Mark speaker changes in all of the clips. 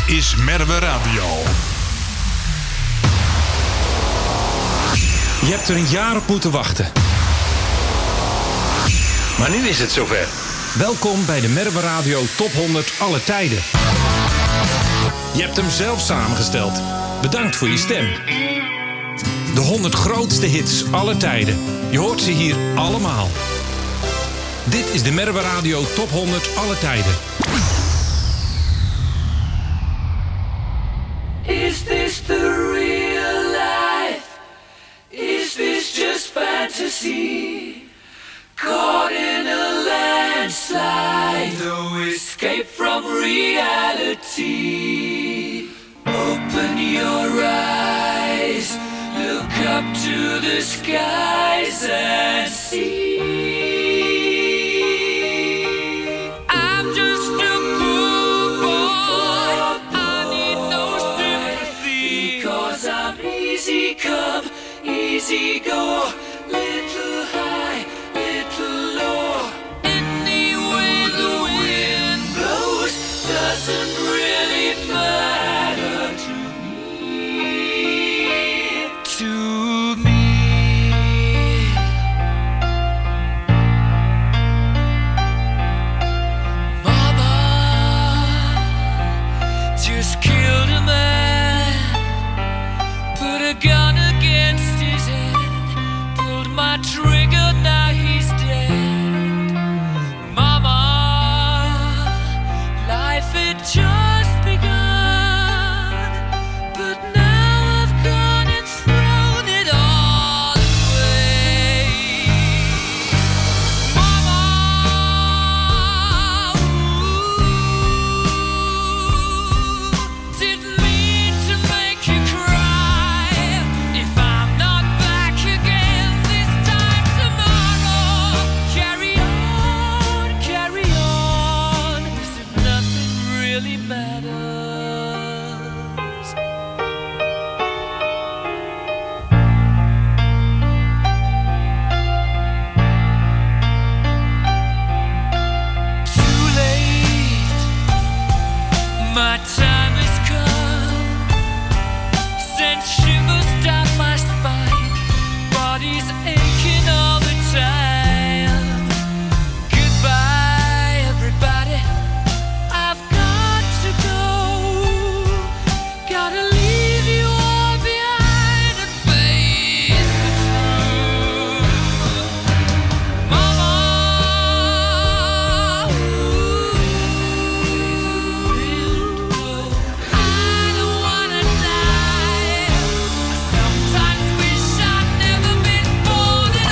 Speaker 1: is Merwe Radio.
Speaker 2: Je hebt er een jaar op moeten wachten. Maar nu is het zover. Welkom bij de Merwe Radio Top 100 Alle Tijden. Je hebt hem zelf samengesteld. Bedankt voor je stem. De 100 grootste hits aller tijden. Je hoort ze hier allemaal. Dit is de Merwe Radio Top 100 Alle Tijden.
Speaker 3: Is this the real life? Is this just fantasy? Caught in a landslide, no escape from reality. Open your eyes, look up to the skies and see. I'm just a poor boy, I need no sympathy, because I'm easy come, easy go, little high, little low. Any way the wind blows doesn't really matter to me. To me. Mama just killed a man, put a gun against his head, pulled my trigger, now he's dead. Mama, life had just begun, but now I've gone and thrown it all away. Mama, didn't mean to make you cry. If I'm not back again this time tomorrow, carry on, as if nothing really matters. Too late, my time has come. Sent shivers down my spine, body's aching all the time. Goodbye, everybody, I've got to go. Gotta leave you all behind and face the truth. Mama, I don't wanna die. I sometimes wish I'd never been born at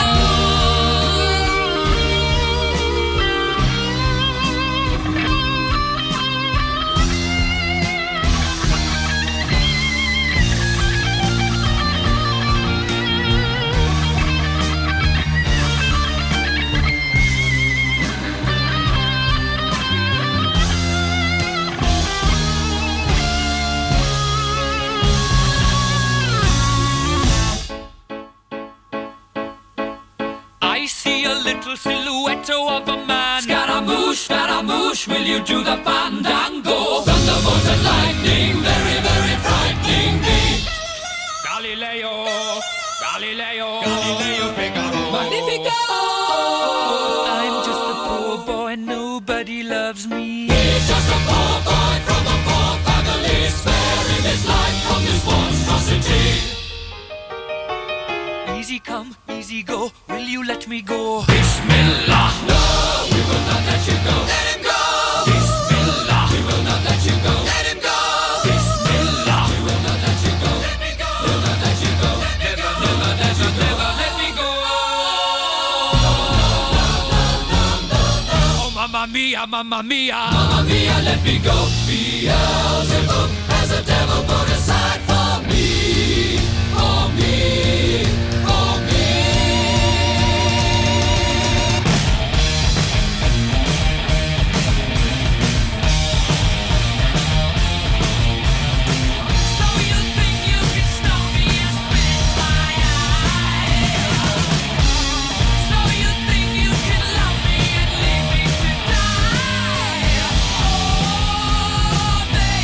Speaker 3: I see a little silhouette of a man. Scaramouche, will you do the fandango? Thunderbolt and lightning, very, very frightening me. Galileo, Figaro. Magnifico! I'm just a poor boy, nobody loves me. He's just a poor boy from a poor family, sparing his life from this monstrosity. Easy come, easy go, will you let me go? Bismillah! No, we will not let you go. Let him go! Bismillah! We will not let you go. Let him go! Bismillah! We will not let you go. Let me go! We'll not let you go. Never, never, never, never let me go. Oh, mamma mia, mamma mia. Mamma mia, let me go. Beelzebub has a devil put aside for me. For me. For me. So you think you can stop me and spit my eye? So you think you can love me and leave me to die? Oh, baby.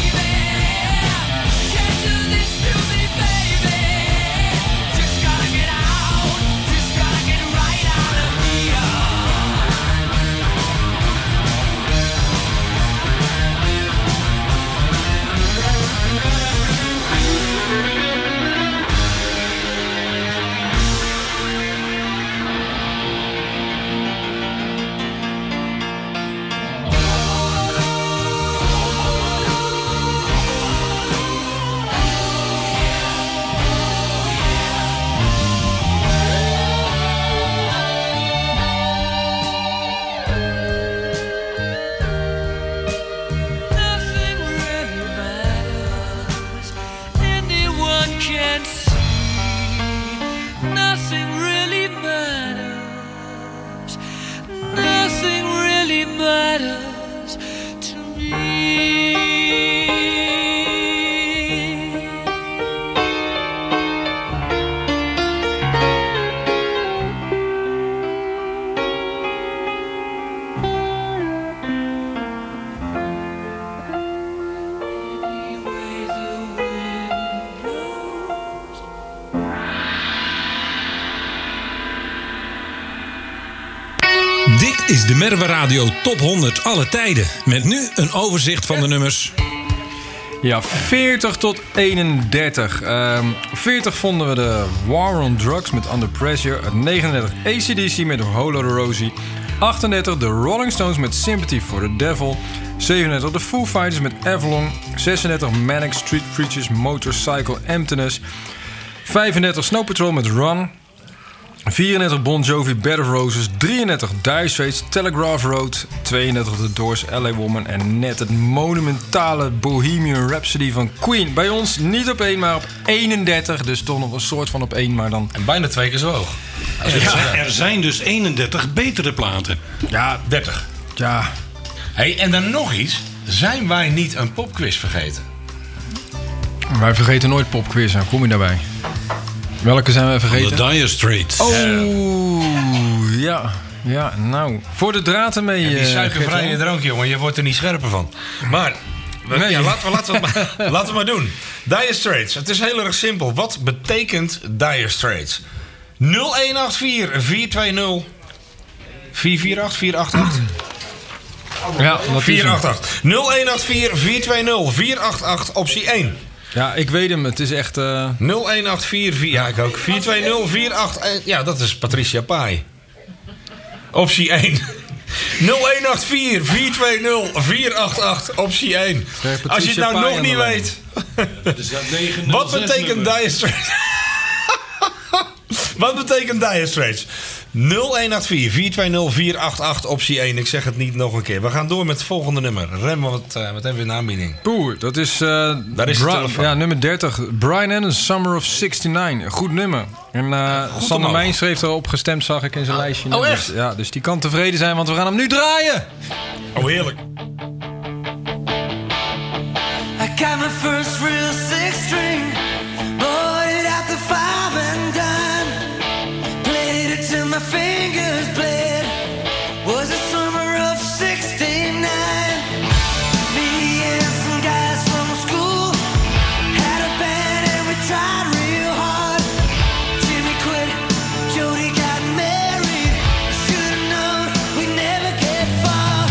Speaker 2: is de Merwe Radio Top 100 alle tijden. Met nu een overzicht van de nummers.
Speaker 1: Ja, 40 tot 31. 40 vonden we de War on Drugs met Under Pressure. 39 AC/DC met Holo the Rosie. 38 de Rolling Stones met Sympathy for the Devil. 37 de Foo Fighters met Avalon. 36 Manic Street Preachers Motorcycle Emptiness. 35 Snow Patrol met Run. 34 Bon Jovi Bed of Roses. 33 Dire Straits Telegraph Road. 32 The Doors LA Woman. En net het monumentale Bohemian Rhapsody van Queen. Bij ons niet op 1, maar op 31. Dus toch nog een soort van op 1, maar dan...
Speaker 4: En bijna 2 keer zo hoog.
Speaker 2: Er zijn dus 31 betere platen.
Speaker 4: Ja, 30.
Speaker 1: Ja.
Speaker 4: Hey, en dan nog iets. Zijn wij niet een popquiz vergeten?
Speaker 1: Wij vergeten nooit popquiz. Hoe kom je daarbij? Welke zijn we vergeten?
Speaker 2: The Dire Straits.
Speaker 1: Oh, ja. Ja, nou. Voor de draad ermee.
Speaker 4: Die suikervrije drank, jongen. Je wordt er niet scherper van. Maar,
Speaker 1: Nee.
Speaker 4: ja, laten we het maar doen. Dire Straits. Het is heel erg simpel. Wat betekent Dire Straits? 0184 420 448 488.
Speaker 1: Ja, dat is
Speaker 4: 488. 0184 420 488 optie 1.
Speaker 1: Ja, ik weet hem. Het is echt...
Speaker 4: 0184, ja, ik ook. 420 488. Ja, dat is Patricia Pai. Optie 1. 0184 420 488. Optie 1. Als je het nou nog niet weet. Wat betekent Dire Straits? Wat betekent Dire Straits? 0184 420 488 optie 1. Ik zeg het niet nog een keer. We gaan door met het volgende nummer. Rem, wat hebben we in de aanbieding?
Speaker 1: Poeh, dat is,
Speaker 4: Daar is de telefoon.
Speaker 1: ja, nummer 30. Brian Adams, Summer of 69. Goed nummer. En Sander Mijn schreef erop gestemd, zag ik in zijn lijstje.
Speaker 4: Oh, echt?
Speaker 1: Dus, ja, dus die kan tevreden zijn, want we gaan hem nu draaien.
Speaker 4: Oh, heerlijk.
Speaker 3: I got my first real six string, bought it at the 5 and dime, played it till my fingers bled. Was the summer of 69. Me and some guys from school had a band and we tried real hard. Jimmy quit, Jody got married. Should've known we never get far.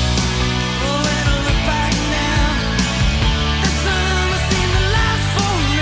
Speaker 3: Oh, when I look back now, the summer seemed to last forever.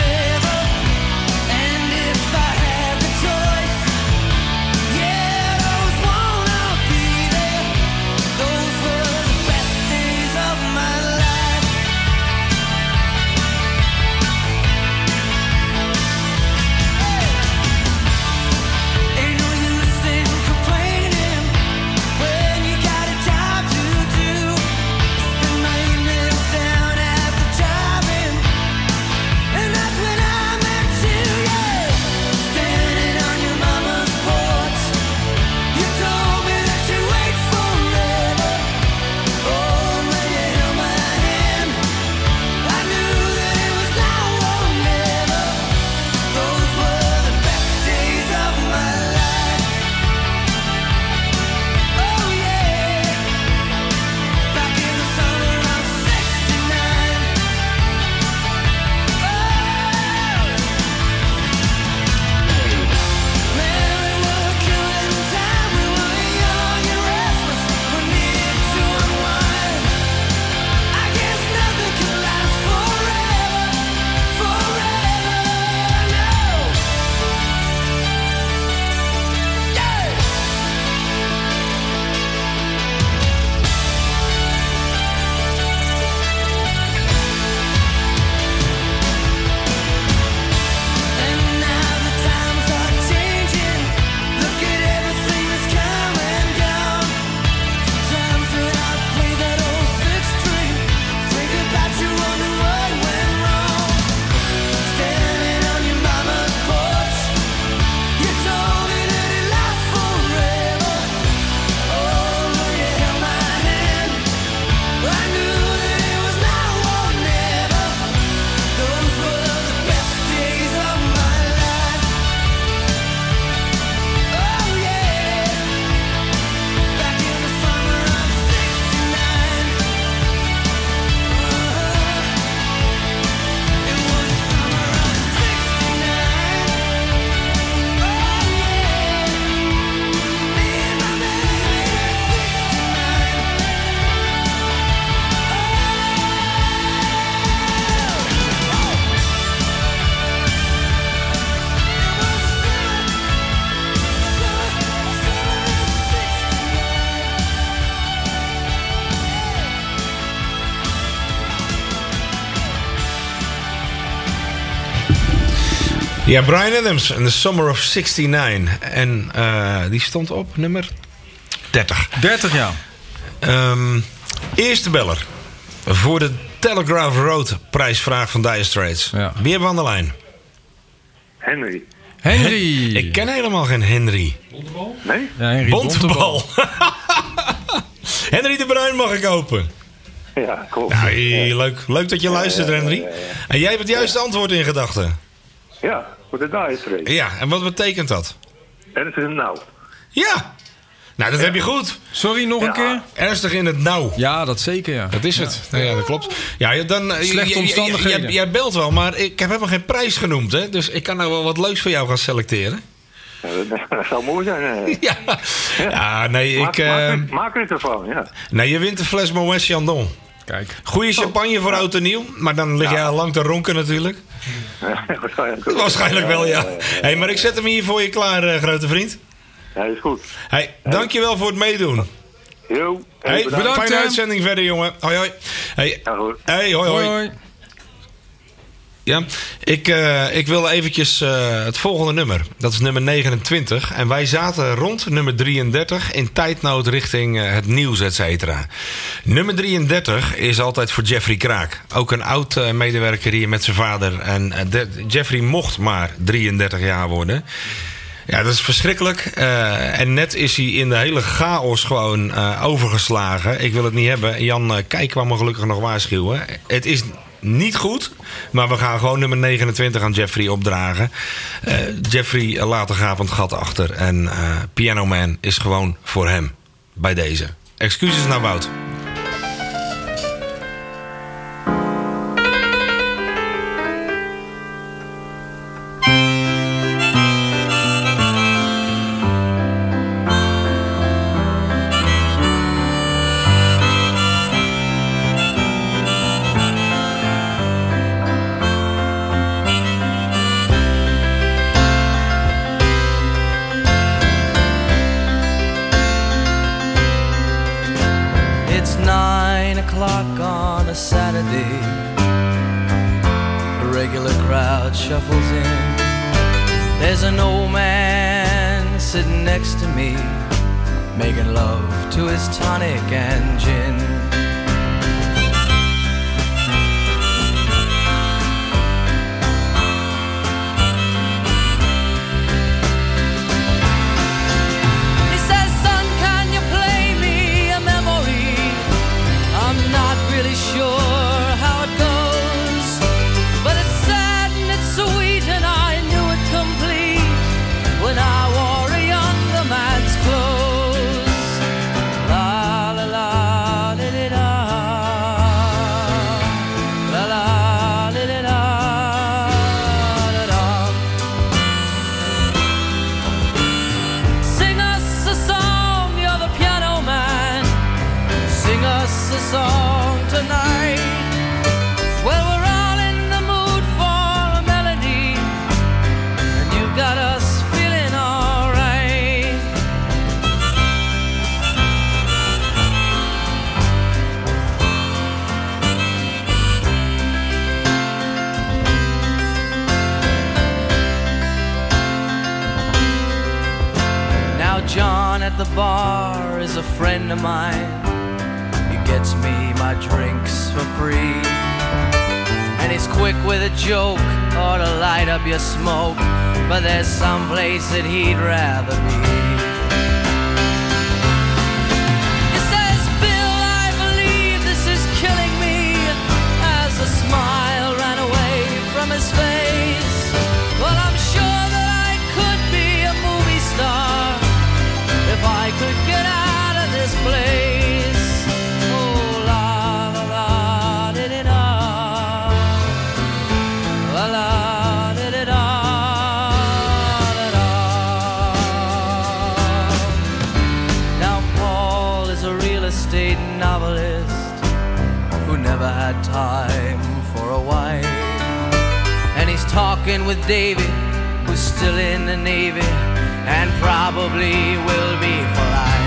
Speaker 4: Ja, Bryan Adams in The Summer of 69. En die stond op nummer 30.
Speaker 1: 30, ja.
Speaker 4: Eerste beller. Voor de Telegraph Road prijsvraag van Dire Straits.
Speaker 1: Ja.
Speaker 4: Wie hebben we aan de lijn?
Speaker 5: Henry.
Speaker 1: Henry.
Speaker 4: Ik ken helemaal geen Henry.
Speaker 5: Nee?
Speaker 1: Ja, Henry
Speaker 4: Bontebal. Henry de Bruin mag ik open.
Speaker 5: Ja, klopt.
Speaker 4: Ja, leuk dat je luistert, Henry. En jij hebt het juiste antwoord in gedachten.
Speaker 5: Ja, voor de Dire Straits.
Speaker 4: Ja, en wat betekent dat?
Speaker 5: Ernstig in nou.
Speaker 4: Ja. Nou, dat heb je goed.
Speaker 1: Sorry, nog een keer?
Speaker 4: Ernstig in het nauw.
Speaker 1: Ja, dat zeker, ja.
Speaker 4: Dat is het. Ja, dat klopt. Ja, dan,
Speaker 1: Slechte omstandigheden.
Speaker 4: Jij belt wel, maar ik heb helemaal geen prijs genoemd. Hè? Dus ik kan nou wel wat leuks voor jou gaan selecteren.
Speaker 5: Ja, dat zou mooi zijn.
Speaker 4: Ja, nee,
Speaker 5: Maak er ervan, ja.
Speaker 4: Nee, je wint een fles Moet Chandon.
Speaker 1: Kijk.
Speaker 4: Goeie champagne voor oud en nieuw. Maar dan lig jij al lang te ronken natuurlijk. Waarschijnlijk wel, ja. Hey, maar ik zet hem hier voor je klaar, grote vriend.
Speaker 5: Ja, is goed.
Speaker 4: Hey, dankjewel voor het meedoen.
Speaker 5: Jo.
Speaker 4: Hey,
Speaker 1: bedankt,
Speaker 4: fijne
Speaker 1: hè.
Speaker 4: uitzending verder, jongen. Hoi, hoi. Hey,
Speaker 5: Ja, goed.
Speaker 4: hey hoi, hoi.
Speaker 1: Hoi.
Speaker 4: Ja, ik wil eventjes het volgende nummer. Dat is nummer 29. En wij zaten rond nummer 33 in tijdnood richting het nieuws, et cetera. Nummer 33 is altijd voor Jeffrey Kraak. Ook een oud medewerker hier met zijn vader. En Jeffrey mocht maar 33 jaar worden. Ja, dat is verschrikkelijk. En net is hij in de hele chaos gewoon overgeslagen. Ik wil het niet hebben. Jan Kijk kwam me gelukkig nog waarschuwen. Het is niet goed, maar we gaan gewoon nummer 29 aan Jeffrey opdragen. Jeffrey laat een gapend gat achter. En Piano Man is gewoon voor hem. Bij deze. Excuses naar Wout.
Speaker 6: It's 9 o'clock on a Saturday. A regular crowd shuffles in. There's an old man sitting next to me, making love to his tonic and gin. He says, "Son, can you play me a memory? I'm not really sure how it goes, but it's sad and it's sweet and I knew it complete when I wore a younger man's clothes." La la la di di da, la la di di da da da. Sing us a song, you're the piano man. Sing us a song tonight. Well, we're all in the mood for a melody, and you've got us feeling alright. Now John at the bar is a friend of mine. He gets me my drinks for free, and he's quick with a joke or to light up your smoke, but there's some place that he'd rather be. He says, "Bill, I believe this is killing me," as a smile ran away from his face. Well, I'm sure that I could be a movie star if I could get out of this place. Oh, la la la di di da, la la di di da da da. Now Paul is a real estate novelist who never had time for a wife, and he's talking with David, who's still in the Navy and probably will be for life.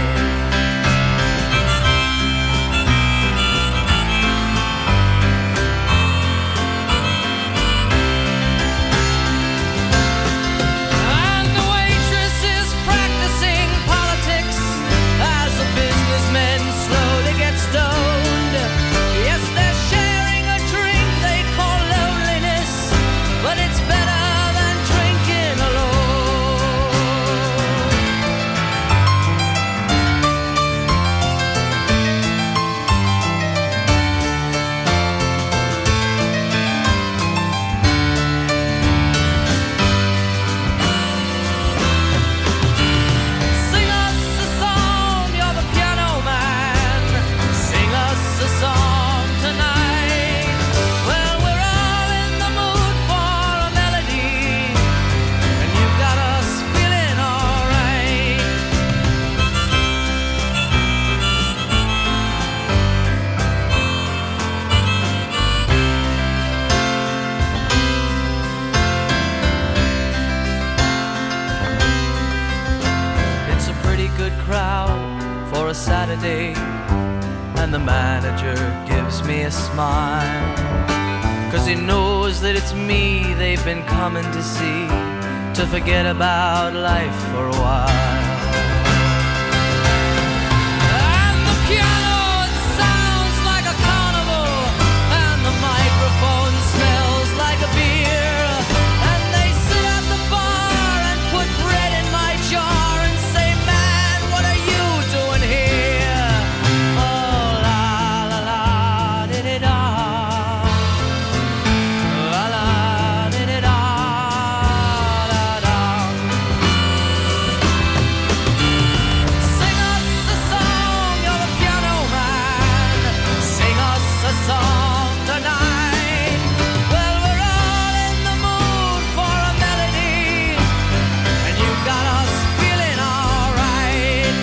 Speaker 6: opportunity, and the manager gives me a smile, 'cause he knows that it's me they've been coming to see, to forget about life for a while. And the piano, it sounds like a carnival, and the microphone smells like a beer, and they sit at the bar and put bread in my jar and say, man, what are you doing here? Oh, la la la, di-di-da. La la, di-di-da, da-da. Sing us a song, you're the piano man. Sing us a song tonight. Well, we're all in the mood for a melody, and you've got us feeling alright.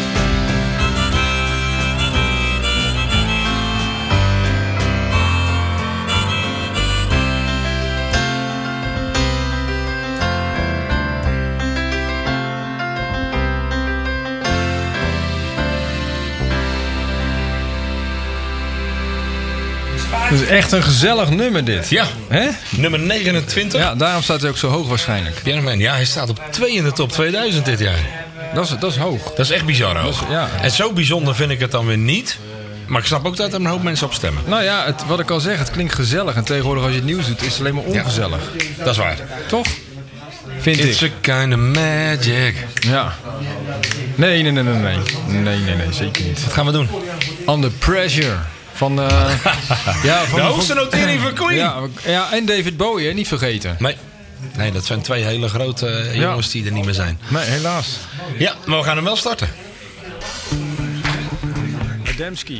Speaker 1: Het is echt een gezellig nummer dit.
Speaker 4: Ja,
Speaker 1: Hè?
Speaker 4: nummer 29.
Speaker 1: Ja, daarom staat hij ook zo hoog waarschijnlijk.
Speaker 4: Pianoman, ja, hij staat op 2 in de top 2000 dit jaar.
Speaker 1: Dat is hoog.
Speaker 4: Dat is echt bizar hoog.
Speaker 1: Dat is- ja.
Speaker 4: En zo bijzonder vind ik het dan weer niet. Maar ik snap ook dat er een hoop mensen op stemmen.
Speaker 1: Nou ja, wat ik al zeg, het klinkt gezellig. En tegenwoordig als je het nieuws doet, is het alleen maar ongezellig.
Speaker 4: Dat is waar.
Speaker 1: Toch? Vind
Speaker 4: It's
Speaker 1: ik.
Speaker 4: a kind of magic.
Speaker 1: Ja. Nee, zeker niet.
Speaker 4: Wat gaan we doen?
Speaker 1: Under Pressure. Van, ja,
Speaker 4: De hoogste notering van Queen.
Speaker 1: Ja, en David Bowie, hè, niet vergeten.
Speaker 4: Nee, dat zijn twee hele grote jongens die er niet meer zijn.
Speaker 1: Nee, helaas.
Speaker 4: Ja, maar we gaan hem wel starten.
Speaker 1: Adamski.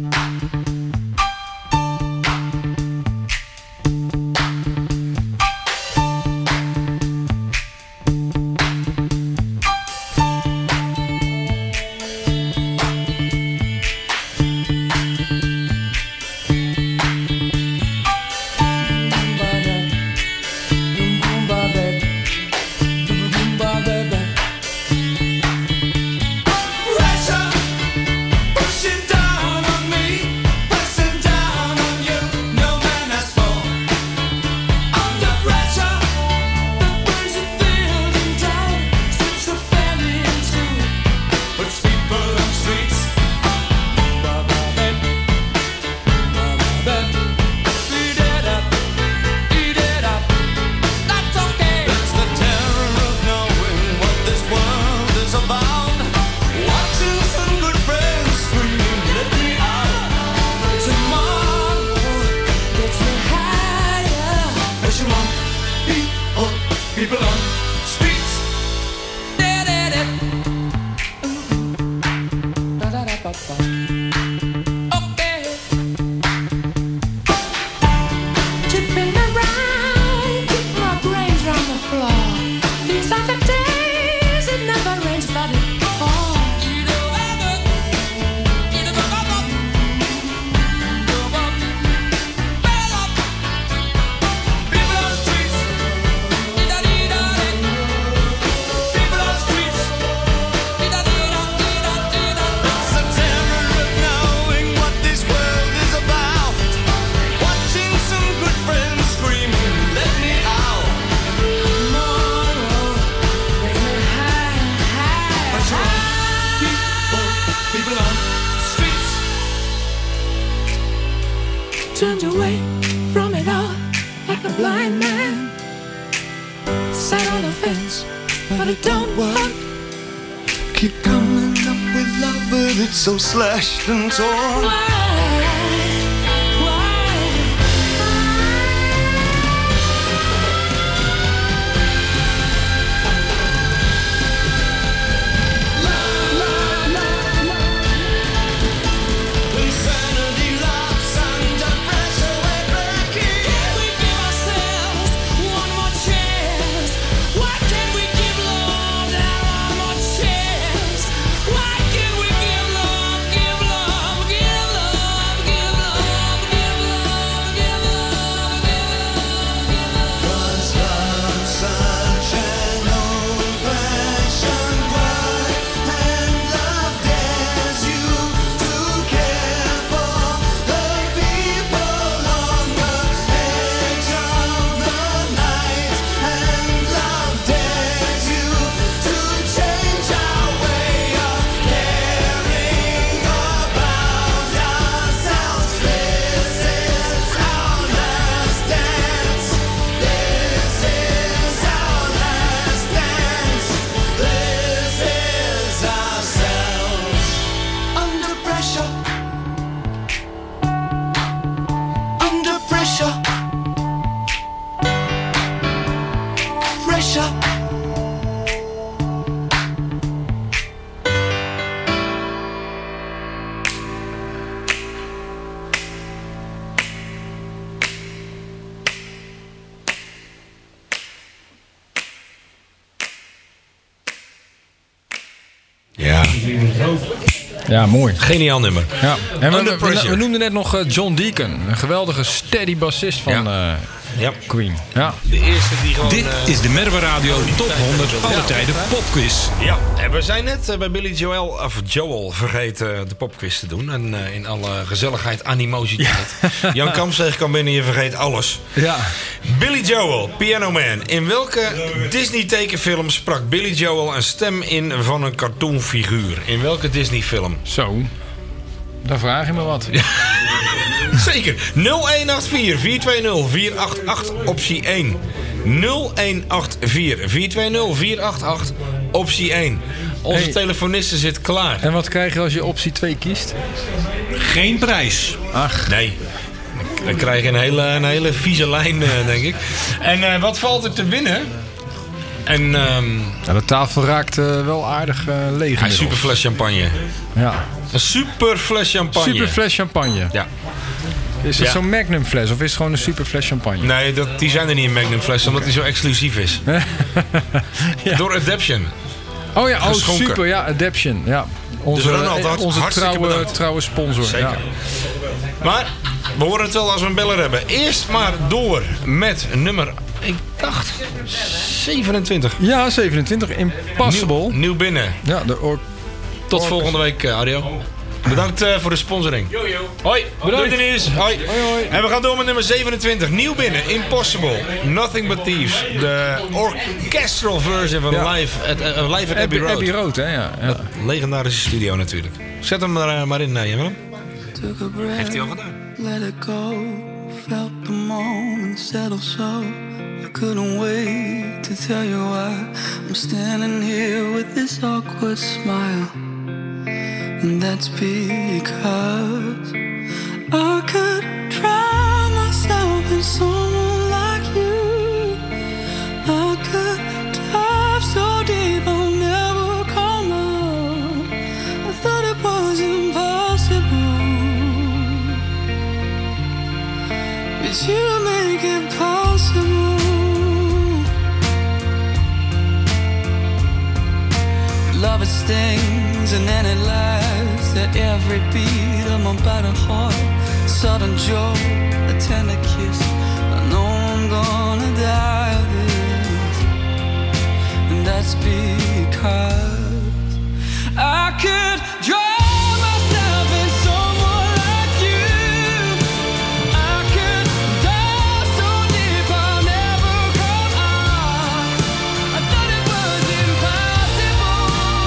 Speaker 3: Pushing down on me.
Speaker 7: turned away from it all like a blind man. Sat on the fence, but it don't work.
Speaker 8: Keep coming up with love, but it's so slashed and torn. shop.
Speaker 4: Ja,
Speaker 1: Ja, mooi.
Speaker 4: geniaal nummer.
Speaker 1: Ja. En
Speaker 4: Under Pressure.
Speaker 1: we noemden net nog John Deacon. Een geweldige steady bassist van
Speaker 4: Ja.
Speaker 1: Queen. Ja.
Speaker 4: De eerste die gewoon...
Speaker 2: Dit is de Merwe Radio Top 100 alle tijden popquiz.
Speaker 4: Ja, en we zijn net bij Billy Joel vergeten de popquiz te doen. En in alle gezelligheid, animositeit. Jan Kamsweg kan binnen, je vergeet alles.
Speaker 1: Ja.
Speaker 4: Billy Joel, Piano Man. In welke Disney tekenfilm sprak Billy Joel een stem in van een cartoonfiguur? In welke Disney film?
Speaker 1: Zo. Daar vraag je me wat.
Speaker 4: Zeker. 0184 420 488 optie 1. 0184 420 488 optie 1. Onze
Speaker 1: Hey.
Speaker 4: telefoniste zit klaar.
Speaker 1: En wat krijg je als je optie 2 kiest?
Speaker 2: Geen prijs.
Speaker 1: Ach.
Speaker 4: Nee. Dan krijg je een hele vieze lijn, denk ik. En wat valt er te winnen? En
Speaker 1: Ja, de tafel raakt wel aardig leeg.
Speaker 4: een
Speaker 1: inmiddels.
Speaker 4: super fles champagne.
Speaker 1: Ja.
Speaker 4: Een super fles champagne.
Speaker 1: Super fles champagne.
Speaker 4: Ja.
Speaker 1: Is het
Speaker 4: Ja.
Speaker 1: zo'n Magnum fles of is het gewoon een super fles champagne?
Speaker 4: Nee, die zijn er niet in Magnum fles, omdat die zo exclusief is.
Speaker 1: Ja.
Speaker 4: Door Adaption.
Speaker 1: Oh ja,
Speaker 4: Geschonken.
Speaker 1: super. Ja, Adaption. Ja. Onze,
Speaker 4: Dus Ronald,
Speaker 1: onze
Speaker 4: hartstikke bedankt.
Speaker 1: trouwe sponsor.
Speaker 4: Zeker.
Speaker 1: Ja.
Speaker 4: Maar we horen het wel als we een beller hebben. Eerst maar door met nummer, ik dacht, 27.
Speaker 1: Ja, 27. Impossible.
Speaker 4: Nieuw binnen.
Speaker 1: Ja,
Speaker 4: Tot volgende week, Ario. Bedankt voor de sponsoring. Hoi, bedankt Denise. Hoi.
Speaker 1: hoi.
Speaker 4: En we gaan door met nummer 27. Nieuw binnen, Impossible. Nothing But Thieves. De orchestral version van
Speaker 1: Ja.
Speaker 4: Live at Abbey Road.
Speaker 1: Abbey Road, hè? Ja. Ja.
Speaker 4: Legendarische studio natuurlijk. Zet hem er maar in, Jan.
Speaker 8: Took a breath,
Speaker 4: Heeft hij al gedaan?
Speaker 8: let it go. Felt the moment settle so. I couldn't wait to tell you why I'm standing here with this awkward smile. And that's because I could drown myself in someone like you. I could dive so deep I'll never come out. I thought it was impossible, but you make it possible. Love it stings and then it laughs at every beat of my battered heart. Sudden joy, a tender kiss. I know I'm gonna die of this, and that's because I could drown myself in someone like you. I could dive so deep I'll never come out. I thought it was impossible,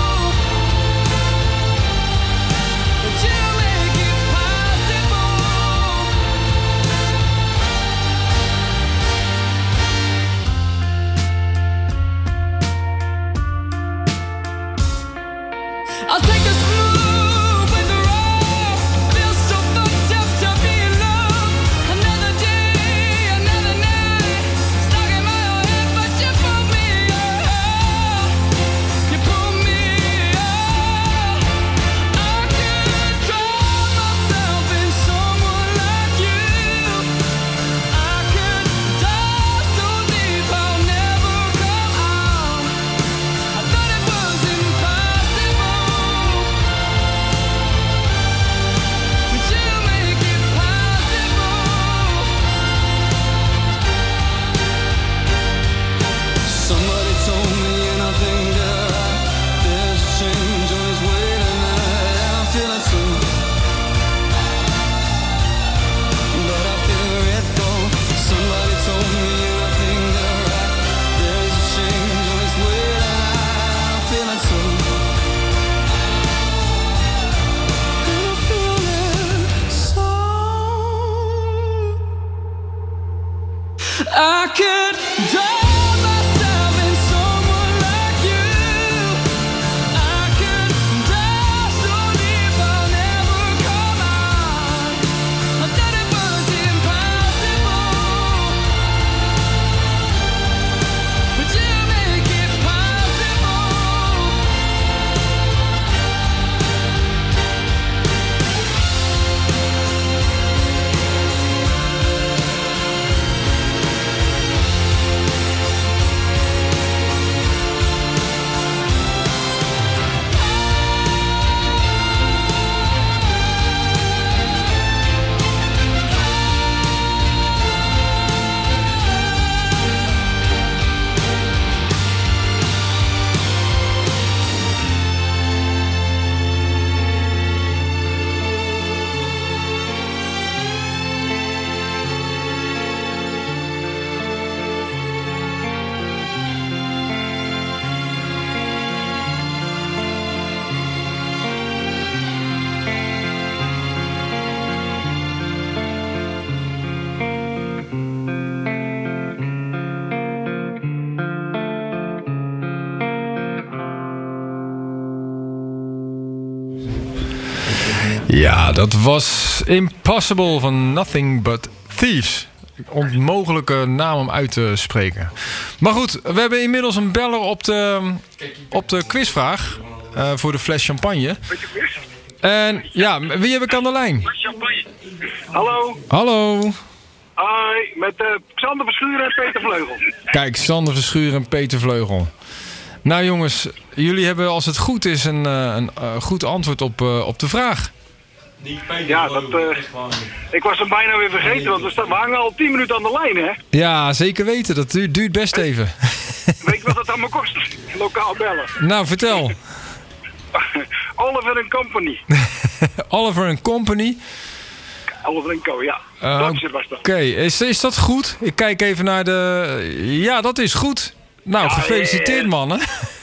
Speaker 8: but you make it possible. I'll take the smooth with the rough. Feels so fucked up to be in love. Another day, another night, stuck in my own head, but you pulled me up. You pulled me up. I could drown myself in someone like you. I could dive so deep I'll never come out. I thought it was impossible, but you make it possible. Somebody told me, and I think they're right, there's a change on its way tonight. And I feel it too, but I feel it though. Somebody told me, and I think they're right, there's a change on its way tonight. I feel it too, and I feel it so. I could drown myself in someone like you. I could dive so deep I'll never come out. I thought it was impossible, but you made
Speaker 1: Ja, dat was Impossible van Nothing But Thieves. Onmogelijke naam om uit te spreken. Maar goed, we hebben inmiddels een beller op de quizvraag. Voor de fles champagne. En ja, wie heb ik aan de lijn?
Speaker 5: Hallo.
Speaker 1: Hallo.
Speaker 5: Hoi, met Xander Verschuren en Peter Vleugel.
Speaker 1: Kijk, Sander Verschuren en Peter Vleugel. Nou jongens, jullie hebben als het goed is een goed antwoord op de vraag.
Speaker 5: Ja, ik was hem bijna weer vergeten, want we hangen al 10 minuten aan de lijn, hè?
Speaker 1: Ja, zeker weten. Dat duurt best even.
Speaker 5: Weet je wat dat aan me kost? Lokaal bellen.
Speaker 1: Nou, vertel.
Speaker 5: Oliver Company.
Speaker 1: Oliver Company.
Speaker 5: Oliver Co, ja. Duitse was dat.
Speaker 1: Oké, is dat goed? Ik kijk even naar de... Ja, dat is goed. Nou, gefeliciteerd mannen.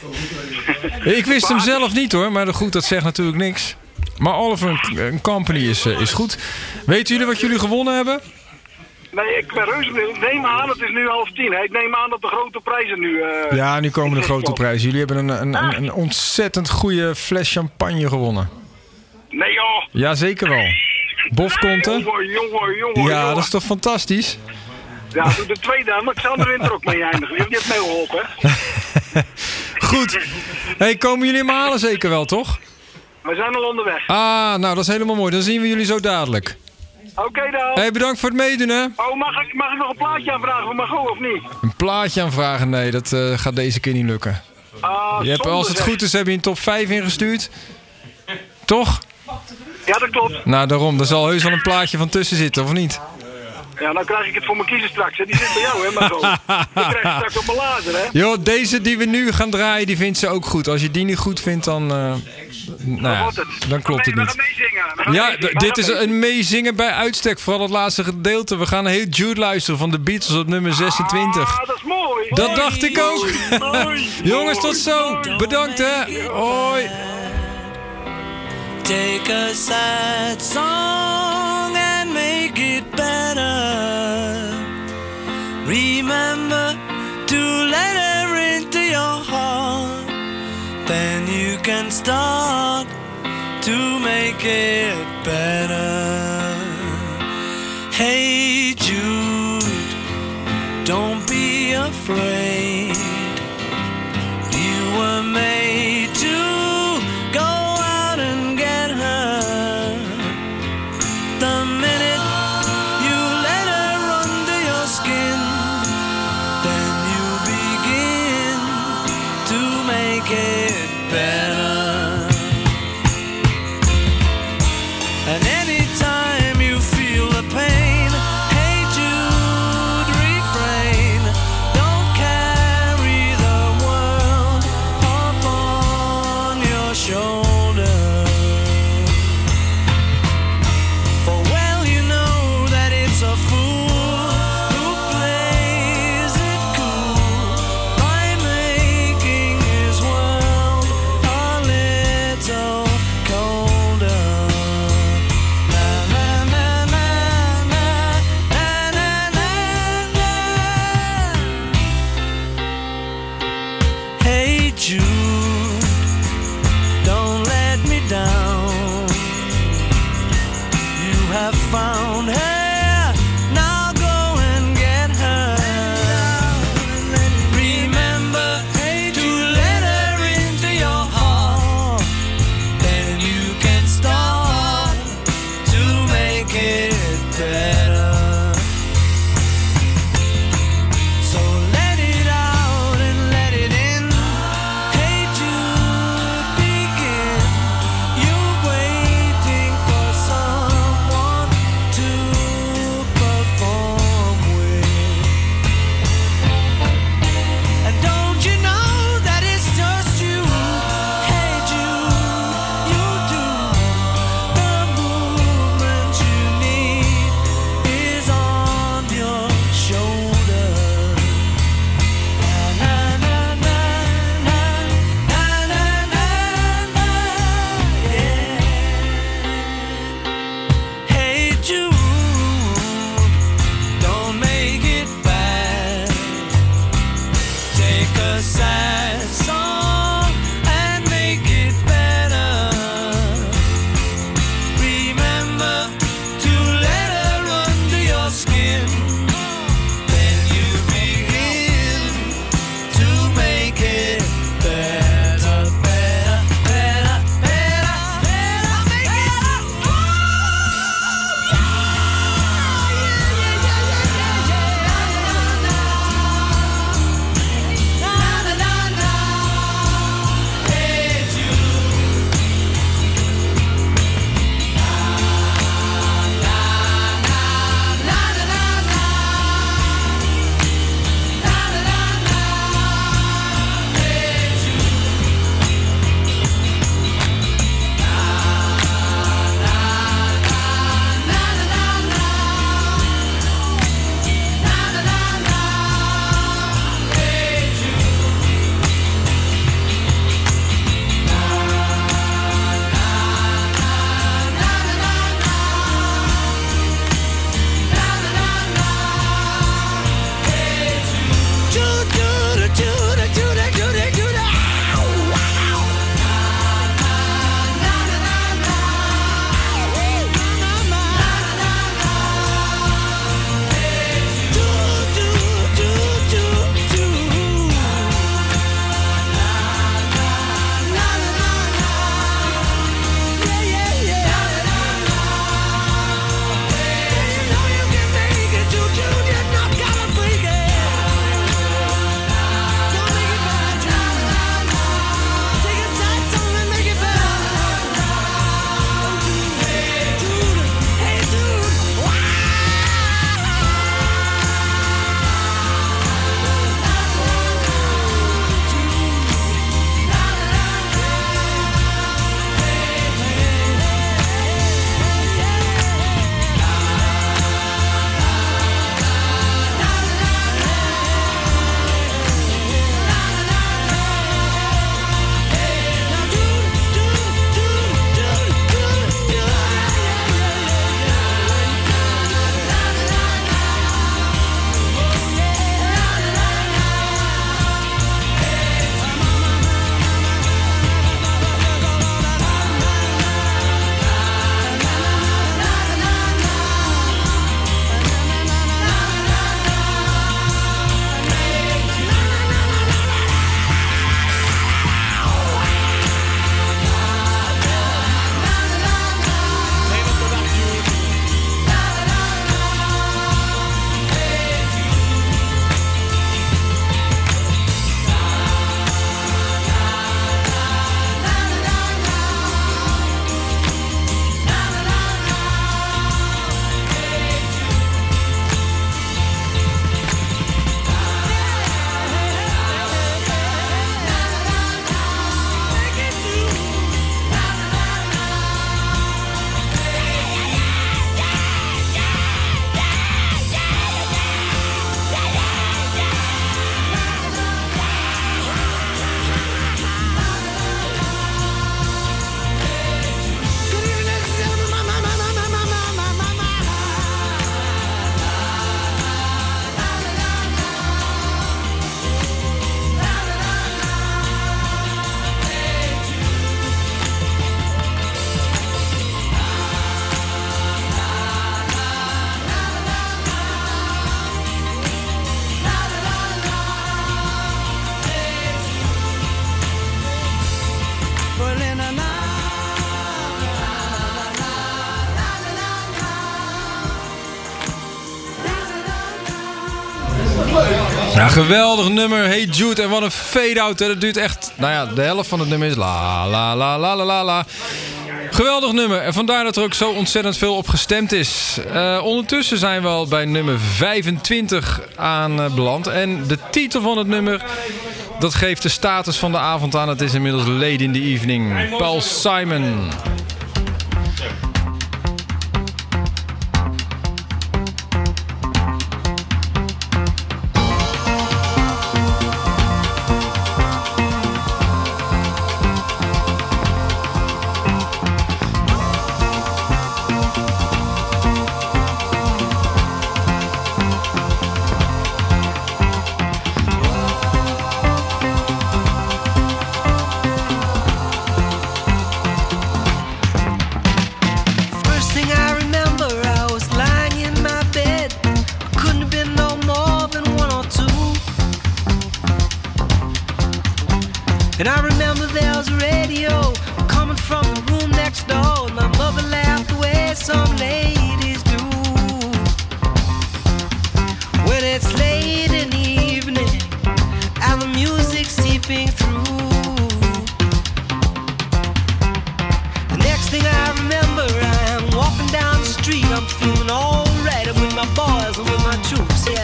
Speaker 1: Ik wist hem zelf niet hoor, maar goed, dat zegt natuurlijk niks. Maar Oliver Company is goed. Weten jullie wat jullie gewonnen hebben?
Speaker 5: Nee, ik ben reuze benieuwd. Ik neem aan, het is nu 9:30. Ik neem aan dat de grote prijzen nu...
Speaker 1: Ja, nu komen de grote prijzen. Jullie hebben een ontzettend goede fles champagne gewonnen.
Speaker 5: Nee joh!
Speaker 1: Ja, zeker wel. Bofkonten.
Speaker 5: Jongen.
Speaker 1: Ja, dat is toch fantastisch?
Speaker 5: Ja, doe de tweede aan, maar ik zal er winter ook mee eindigen. Je hebt niet meegeholpen, hè?
Speaker 1: Goed. Hey, komen jullie me halen zeker wel, toch?
Speaker 5: We zijn al onderweg.
Speaker 1: Ah, nou, dat is helemaal mooi. Dan zien we jullie zo dadelijk.
Speaker 5: Oké dan.
Speaker 1: Hey, bedankt voor het meedoen, hè?
Speaker 5: Oh, mag ik nog een plaatje aanvragen van Margot, of niet?
Speaker 1: Een plaatje aanvragen? Nee, dat gaat deze keer niet lukken. Je hebt, als het goed is, heb je een top 5 ingestuurd. Toch?
Speaker 5: Ja, dat klopt.
Speaker 1: Nou, daarom. Er zal heus wel een plaatje van tussen zitten, of niet?
Speaker 5: Ja, dan krijg ik het voor mijn kiezen straks. Hè. Die zit bij jou, hè, Margot. Die krijg je straks op mijn lazer, hè?
Speaker 1: Joh, deze die we nu gaan draaien, die vindt ze ook goed. Als je die niet goed vindt, dan... dan klopt het
Speaker 5: We
Speaker 1: niet.
Speaker 5: gaan meezingen.
Speaker 1: Ja, dit is een meezingen bij uitstek. Vooral het laatste gedeelte. We gaan heel Jude luisteren van de Beatles op nummer 26.
Speaker 5: Ah, dat is mooi.
Speaker 1: Dat dacht ik ook.
Speaker 5: Mooi.
Speaker 1: Jongens, tot zo. Bedankt, hè. Hoi.
Speaker 8: Take a sad song and make it better. Remember to let her into your heart. Then you can start to make it better. Hey Jude, don't be afraid. You were made to go out and get her. The minute you let her under your skin, then you begin to make it better. And anytime you feel the pain, hey Jude, refrain. Don't carry the world upon your shoulder. For well you know that it's a fool who plays it cool by making his world
Speaker 1: Ja, geweldig nummer. Hey Jude. En wat een fade-out. Hè. Dat duurt echt... Nou ja, de helft van het nummer is la la la la la la la. Geweldig nummer. En vandaar dat er ook zo ontzettend veel op gestemd is. Ondertussen zijn we al bij nummer 25 aanbeland. En de titel van het nummer... dat geeft de status van de avond aan. Het is inmiddels Late in the Evening. Paul Simon.
Speaker 9: And I remember there was a radio coming from the room next door. And my mother laughed the way some ladies do. When it's late in the evening and the music's seeping through. The next thing I remember, I'm walking down the street. I'm feeling alright with my boys and with my troops, yeah.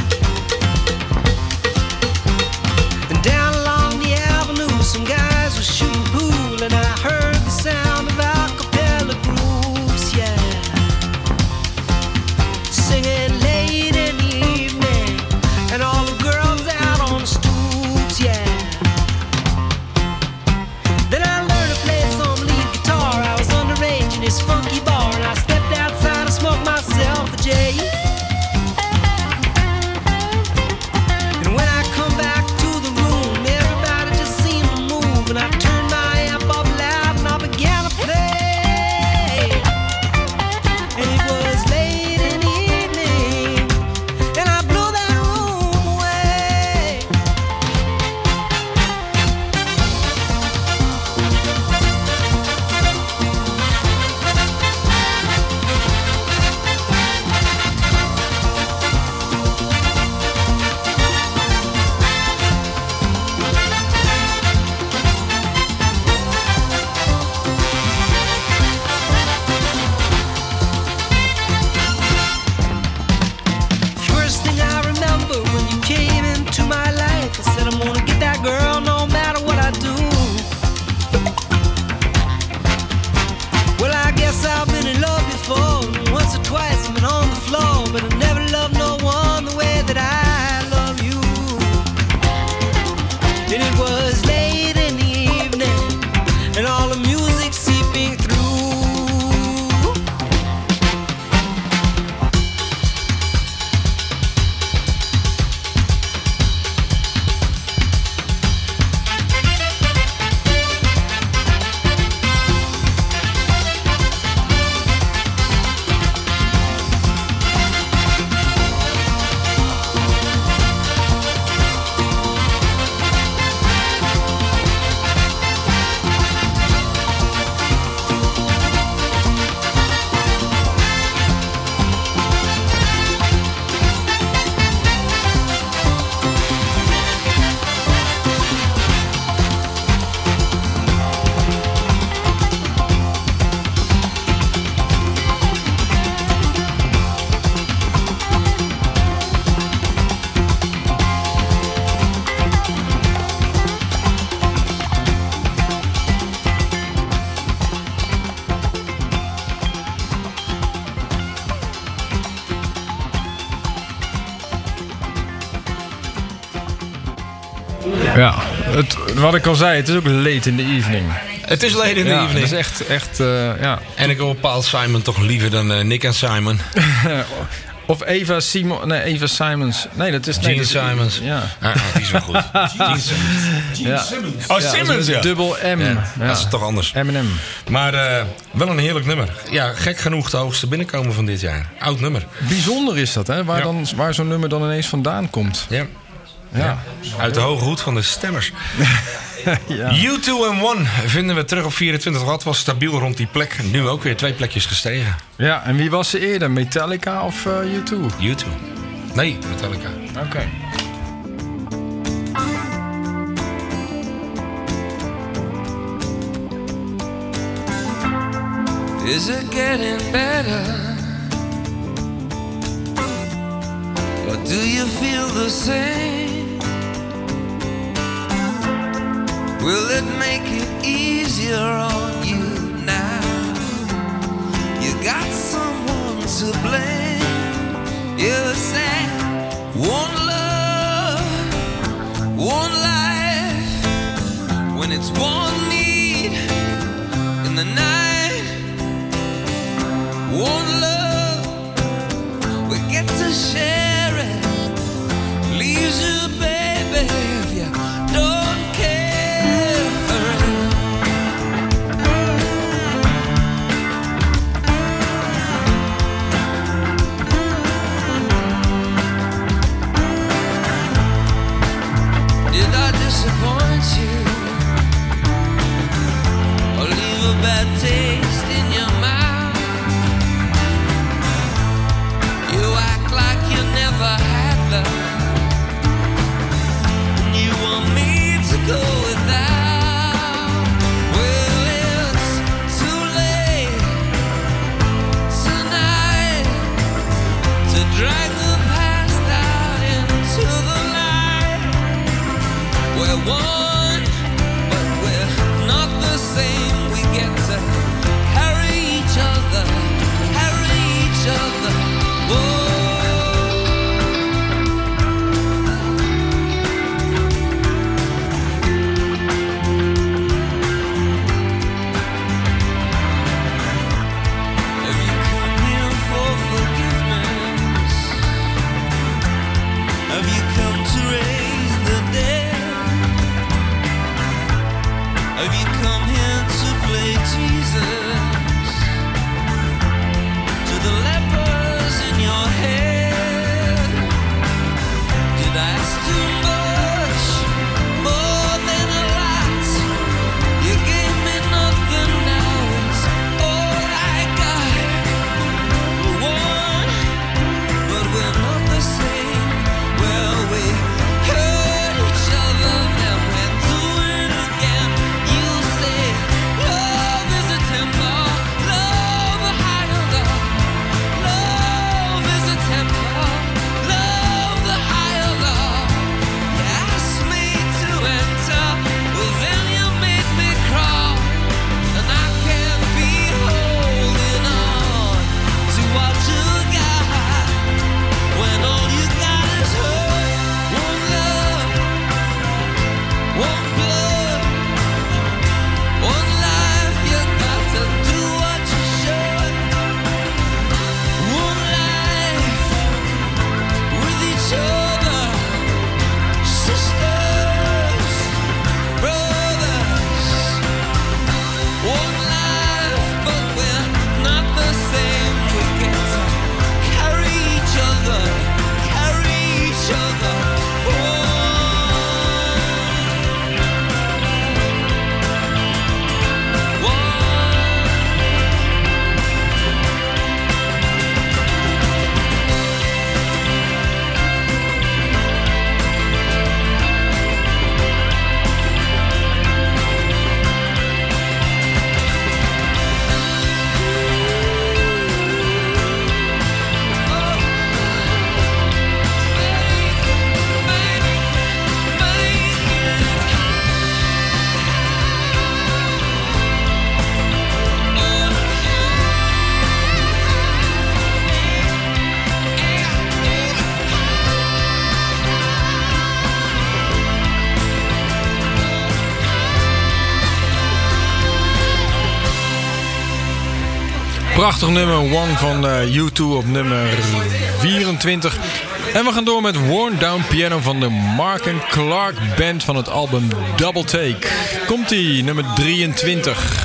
Speaker 9: Some guys were shooting pool and I heard the sound of a cappella groups, yeah. Singing late in the evening and all the girls out on the stoops, yeah. Then I learned to play some lead guitar. I was underage in this funky bar and I stepped outside and smoked myself a J. And when I come back to the room, everybody just seemed to move, and I turned my amp up loud and I began to play. And it was late in the evening and I blew that room away. First thing I remember when you came into my life, I said I'm gonna get that girl no matter what I do. Well, I guess I've been in love before, and once or twice I've been on the floor, but I never loved no one the way that I love you. And it was late in the evening, and all the music seeping through.
Speaker 1: Ja, wat ik al zei, het is ook late in the evening.
Speaker 4: Het is late in the
Speaker 1: Ja,
Speaker 4: evening.
Speaker 1: het is echt ja.
Speaker 4: En ik wil Paul Simon toch liever dan Nick en Simon.
Speaker 1: Of Eva Simon, nee, Eva Simons. Nee, dat is
Speaker 4: Gene Simons.
Speaker 1: Ja.
Speaker 4: Die is wel goed. Gene
Speaker 1: Simmons.
Speaker 4: Oh, Simmons, ja.
Speaker 1: Dubbel M.
Speaker 4: Ja,
Speaker 1: Ja.
Speaker 4: dat is toch anders.
Speaker 1: M&M.
Speaker 4: Maar wel een heerlijk nummer. Ja, gek genoeg de hoogste binnenkomen van dit jaar. Oud nummer.
Speaker 1: Bijzonder is dat, hè? Waar zo'n nummer dan ineens vandaan komt.
Speaker 4: Ja.
Speaker 1: Ja.
Speaker 4: Uit de hoge hoed van de stemmers.
Speaker 1: Ja.
Speaker 4: U2 and One vinden we terug op 24 watt. Was stabiel rond die plek. Nu ook weer 2 plekjes gestegen.
Speaker 1: Ja, en wie was ze eerder? Metallica of U2?
Speaker 4: U2. Nee, Metallica.
Speaker 1: Oké.
Speaker 8: Is it getting better? Or do you feel the same? Will it make it easier on you now? You got someone to blame. You say one love, one life. When it's one need in the night, one love, we get to share it. Leaves you, baby, if you don't care for it. Did I disappoint you? Or leave a bad taste in your mouth? You act like you never had love, and you want me to go without. Well, it's too late tonight to drag the past out into the light. We're one, but we're not the same. We get to carry each other, carry each other. Whoa. Have you come here for forgiveness? Have you come to raise the dead? Have you come here to play Jesus to the lepers in your head? Did I ask too much, more than a lot? You gave me nothing, now it's all I got. We're one, but we're not the same. Well, we hurt each other, then we do it again. You say love is a temper, love a higher love. Love is a temper, love the higher love. You asked me to enter, well then you made me crawl, and I can't be holding on to what you got when all you got is hurt. One love, one blood, one life. You got to do what you should. One life with each other, sisters, brothers. One life, but we're not the same. We get to carry each other, carry each other.
Speaker 1: Prachtig nummer, One van U2 op nummer 24. En we gaan door met Worn Down Piano van de Mark & Clark Band van het album Double Take. Komt-ie, nummer 23.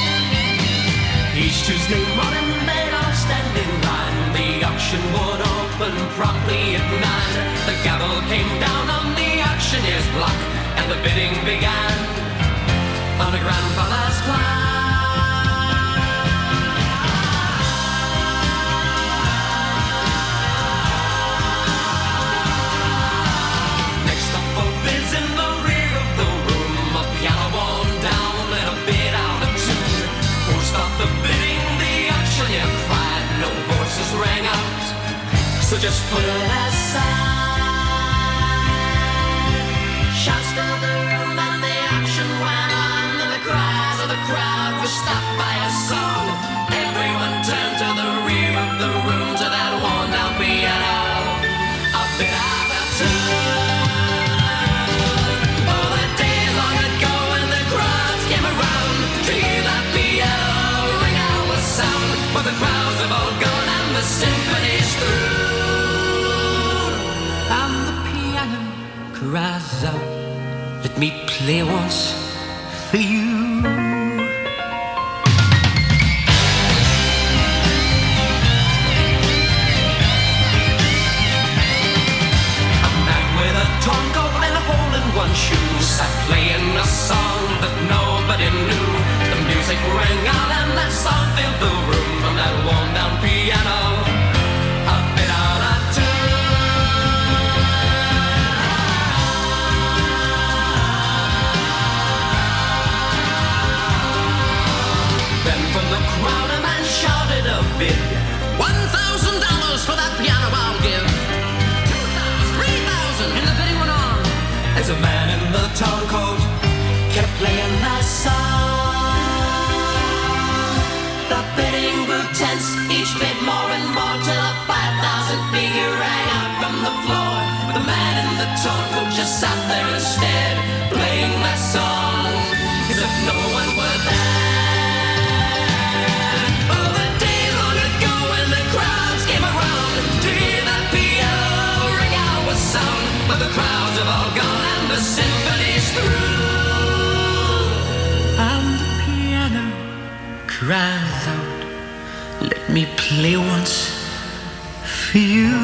Speaker 3: Each Tuesday morning, they'd all stand in line. The auction would open.
Speaker 10: open promptly at 9. The gavel came down on the auctioneer's block, and the bidding began on a grandfather's climb. Next up for bids in the rear of the room, a piano worn down and a bit out of tune. Who stopped the bidding? The auctioneer cried. No voices rang out, so just put it aside. Shouts filled the room and the auction went on, and the cries of the crowd were stopped by a song. Everyone turned to the rear of the room, to that worn down piano, a bit out of tune. Oh, the days long ago when the crowds came around to hear that piano ring out with sound, but the crowds have all gone and the symphony's through, and the piano cries out, let me play once for you. A man with a torn coat and a hole in one shoe sat playing a song that nobody knew. The music rang out and that song filled the room from that worn down piano, a bit out of tune. Then from the crowd a man shouted a bid. $1,000 for that piano I'll give. 2,000, 3,000, and the bidding went on as a man in the town coat kept playing that song. The bidding grew tense, each bid more and more, till a 5,000 figure rang out from the floor. But the man in the town coat just sat there instead, playing that song as if no one were there. Oh, the days long ago when the crowds came around to hear that piano ring out with sound, but the crowds have all gone and the symphony's through, and the piano cries out, let me play once for you.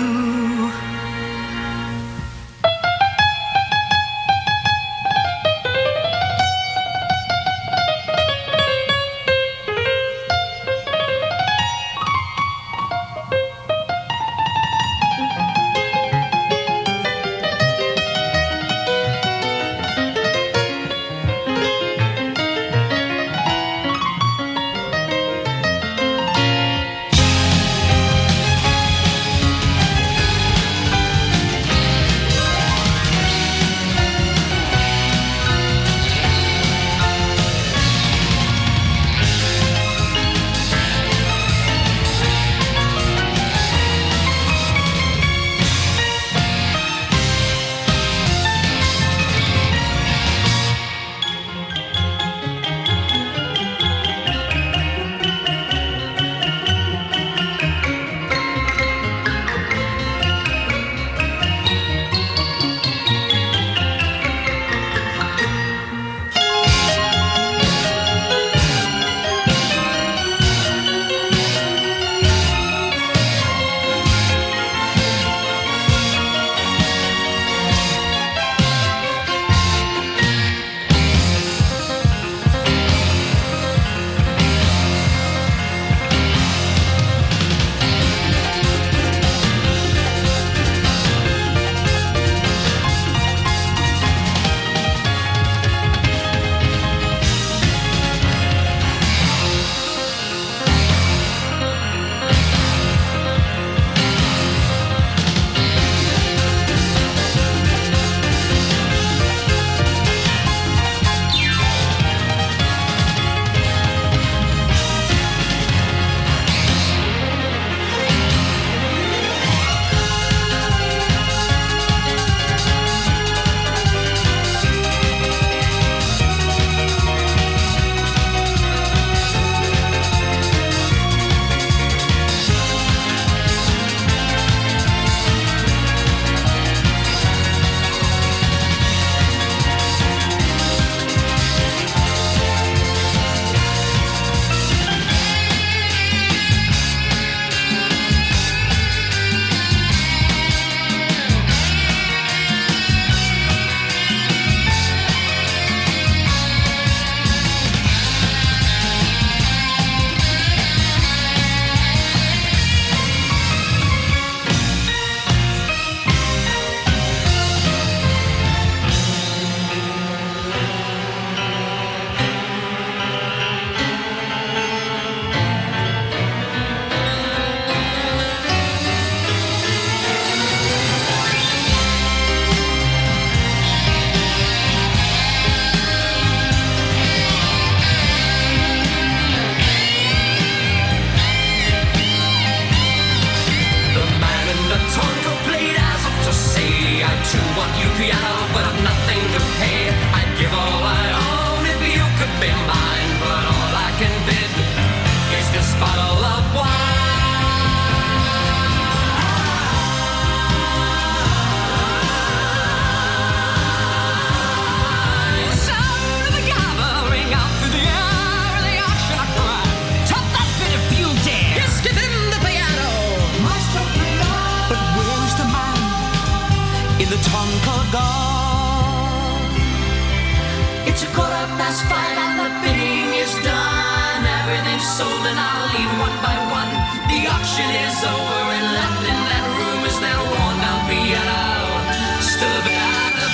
Speaker 10: sold and I'll leave one by one. The auction is over and left in that room is that worn down piano. Still a bit out of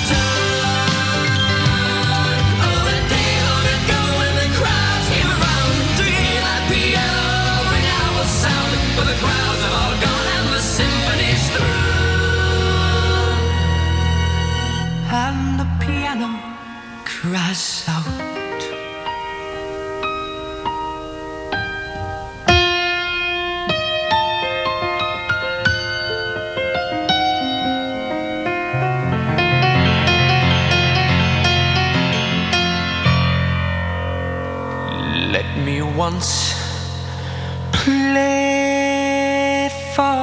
Speaker 10: tune. Oh, the day long ago when the crowds came around to hear that piano ring out with sound. But the crowds have all gone and the symphony's through. And the piano cries out. Let me once play for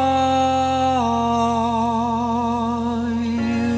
Speaker 10: you.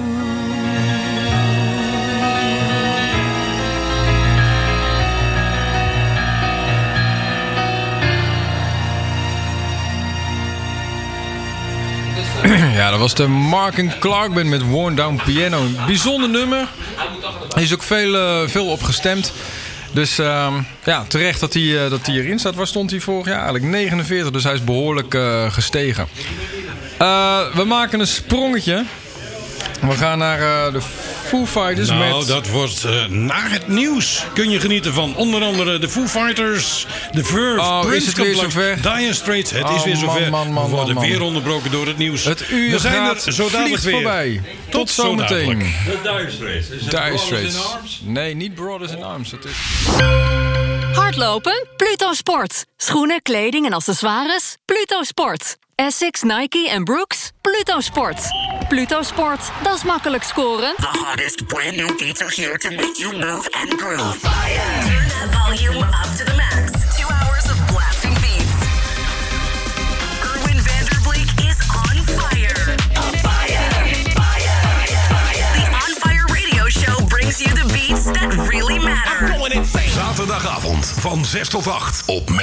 Speaker 1: Ja, dat was de Mark & Clark Band met Worn Down Piano. Een bijzonder nummer. Er is ook veel op gestemd. Dus ja, terecht dat hij erin staat. Waar stond hij vorig jaar? Eigenlijk 49, dus hij is behoorlijk gestegen. We maken een sprongetje. We gaan naar de Foo Fighters.
Speaker 11: Nou, dat wordt na het nieuws. Kun je genieten van onder andere de Foo Fighters, The Verve, Prince
Speaker 1: is het weer zover?
Speaker 11: Dire Straits. Het is weer zover. We worden weer onderbroken door het nieuws.
Speaker 1: Het uur
Speaker 11: we zijn
Speaker 1: gaat
Speaker 11: er zo dadelijk weer.
Speaker 1: Voorbij. Tot zometeen.
Speaker 12: De Dire Straits. Is het
Speaker 1: Dire
Speaker 12: Brothers in
Speaker 1: Straits.
Speaker 12: Arms?
Speaker 1: Nee, niet Brothers in Arms. Het is...
Speaker 13: Hardlopen? Pluto Sport. Schoenen, kleding en accessoires? Pluto Sport. Essex, Nike en Brooks? Pluto Sport. Pluto Sport, dat is makkelijk scoren.
Speaker 14: The hottest brand new beats are here to make you move and groove. Fire. Turn that volume up to the max. 2 hours of blasting beats. Erwin Vandervleek is on fire. On fire. Fire. Fire. The On Fire radio show brings you the beats that really matter.
Speaker 2: Zaterdagavond van 6 tot 8 op